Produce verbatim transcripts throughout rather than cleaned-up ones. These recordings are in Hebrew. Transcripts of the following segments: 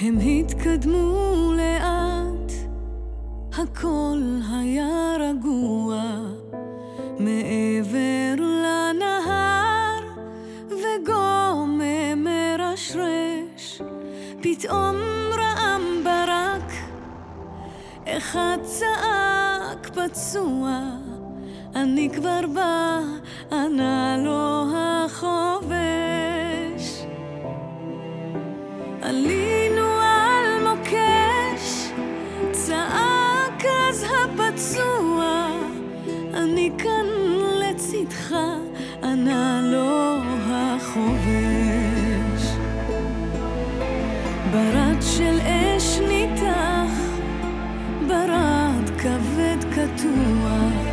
הם התקדמו לאט, הכל היה רגוע מעבר לנהר, וגומם מרשרש, פתאום רעם ברק, אחד צעק פצוע, אני כבר בא, ענה לו החובש. עלינו על מוקש, צעק אז הפצוע, אני כאן לצדך, ענה לו החובש. ברד של אש ניתח, ברד כבד קטוע,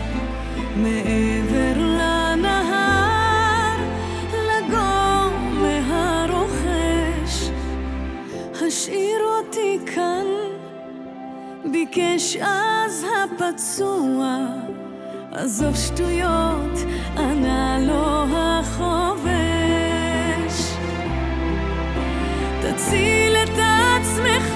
מעבר לנהר, לגום מהרוחש. השאיר אותי כאן, ביקש אז הפצוע, עזוב שטויות, ענה לו החובש. תציל את עצמך,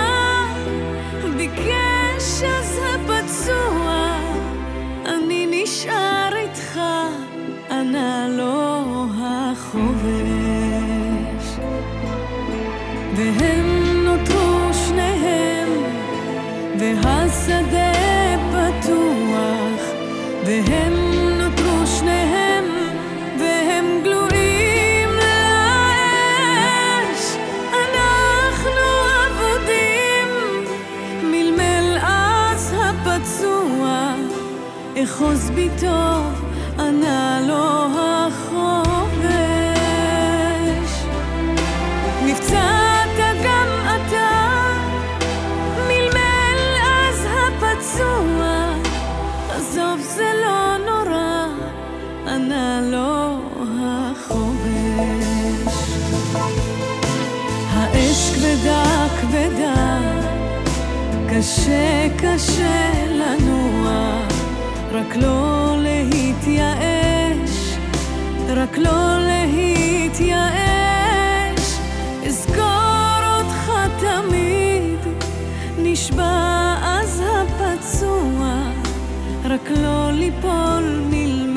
ביקש אז הפצוע, אני נשאר איתך, ענה לו החובש. והם נותרו שניהם, והשדה פתוח, והם נותרו שניהם, והם גלויים לאש. אנחנו עבודים, מלמל אז הפצוע, אחוז בי טוב, ענה לו החובש. נפצעת גם אתה, מלמל אז הפצוע, עזוב זה לא נורא, ענה לו החובש. האש כבדה כבדה, קשה קשה לנוע, רק לא להתייאש, רק לא להתייאש. אזכור אותך תמיד, נשבע אז הפצוע, רק לא ליפול מלמד.